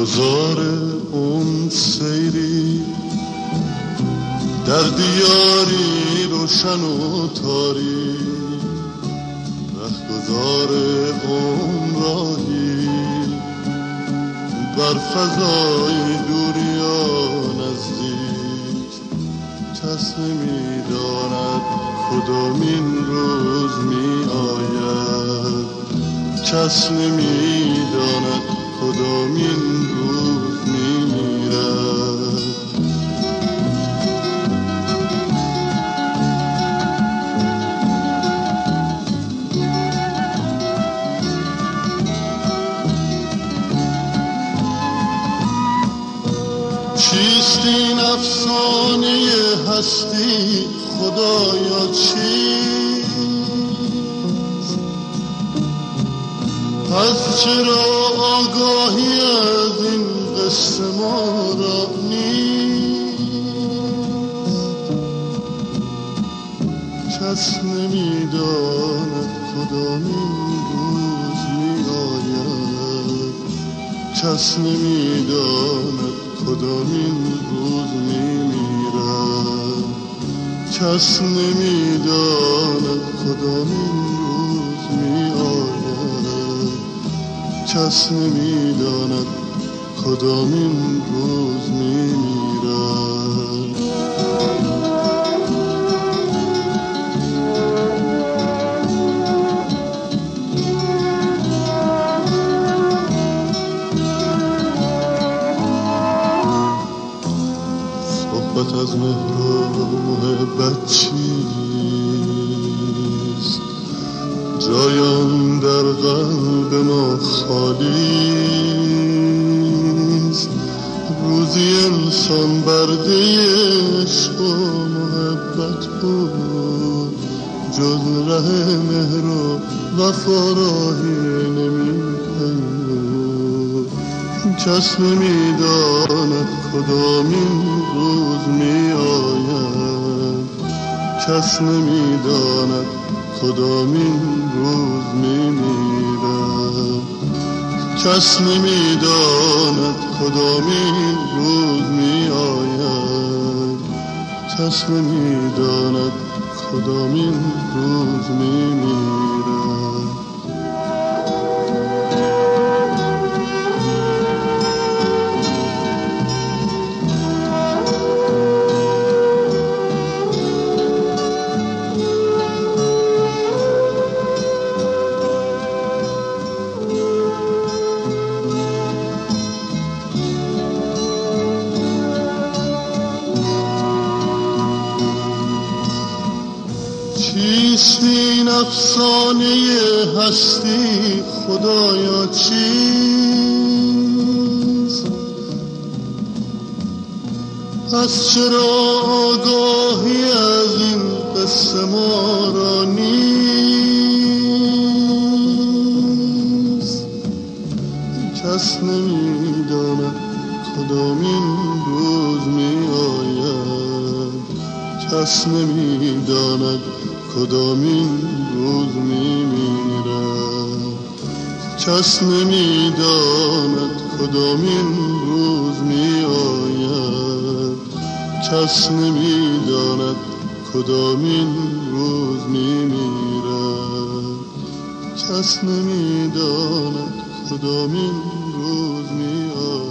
رهگذار اون سیری در دیاری روشن و تاریک، رهگذار اون راهی بر فضای دور یا نزدیک. کس نمی‌داند کدامین روز می آید، کس نمی‌داند کدامین روز می میرد. چیست این افسانه هستی خدایا چیست؟ پس چرا آگاهی از این قصه ما را نیست؟ کس نمی‌داند کدامین روز می آید، کس نمی‌داند کدامین روز می میرد، کس نمی‌داند کدامین روز می آید، کس نمی‌داند کدامین روز می میرد. صحبت از مهر و محبت چیست؟ جایان در قلب ما خالیست. روزی انسان برده عشق و محبت بود، جز ره مهر و وفا راهی نمی‌پیمود. کس نمی‌داند کدامین روز می آید، کس نمی‌داند کدامین روز می میرد، کس نمی‌داند کدامین روز می آید، کس نمی‌داند کدامین روز می میرد. چیست این افسانه هستی خدایا چیست؟ پس چرا آگاهی از این قصه ما را نیست؟ کس نمی‌داند کدامین روز می آید، کس نمی‌داند کدامین روز می میرد، کس نمی‌داند کدامین روز می آید، کس نمی‌داند کدامین روز می میرد، کس نمی‌داند کدامین روز می آید.